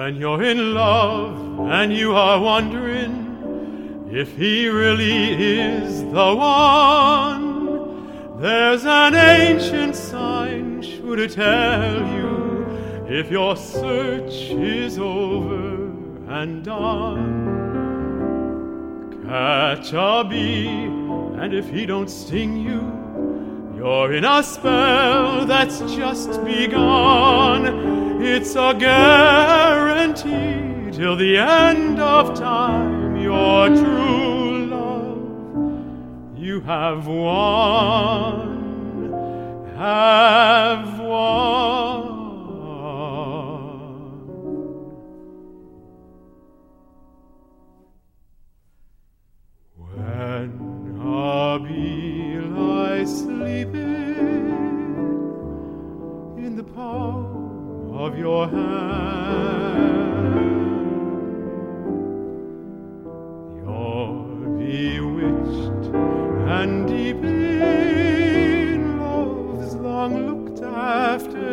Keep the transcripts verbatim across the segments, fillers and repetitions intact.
When you're in love and you are wondering if he really is the one, there's an ancient sign should tell you if your search is over and done. Catch a bee, and if he don't sting you, you're in a spell that's just begun. It's a guarantee till the end of time. Your true love you have won, have won. When a bee lies sleeping in the palm of your hand, you're bewitched and deep in love's long looked after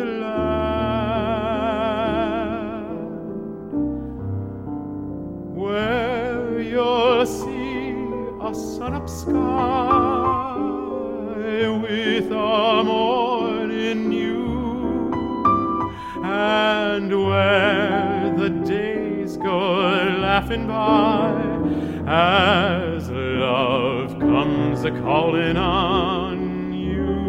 land, where you'll see a sun-up sky with a morning new, and where the days go laughing by as love comes a-calling on you.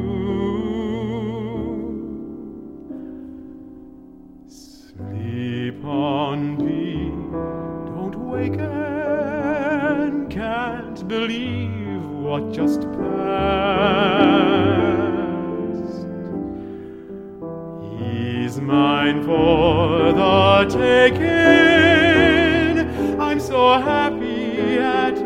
Sleep on, bee, don't waken, can't believe what just passed. He's mine for the taking, I'm so happy at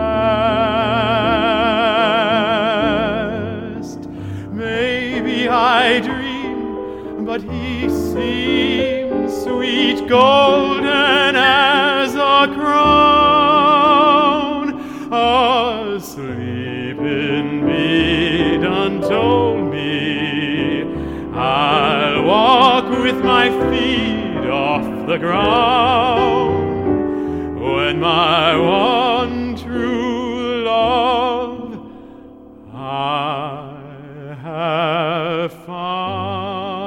last. Maybe I dream, but he seems sweet golden as a crown. Asleep in me done told me I'll walk with my feet off the ground when my one true love I have found.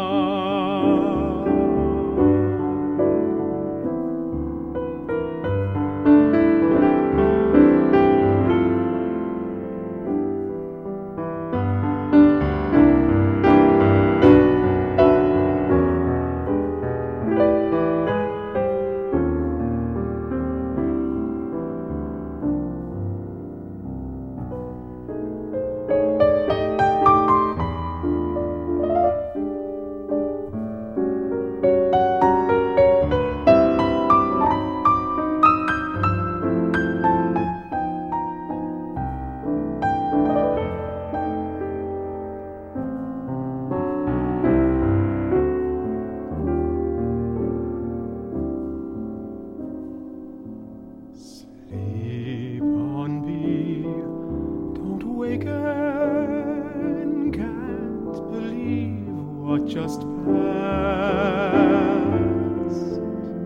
What just passed?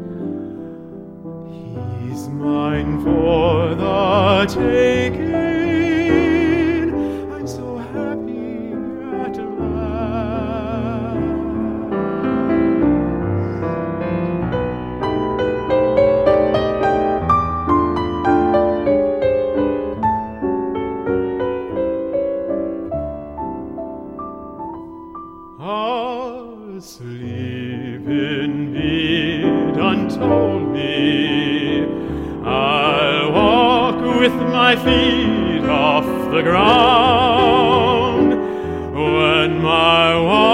He's mine for the taking, I'm so happy at last. Asleep in bed untold me I'll walk with my feet off the ground when my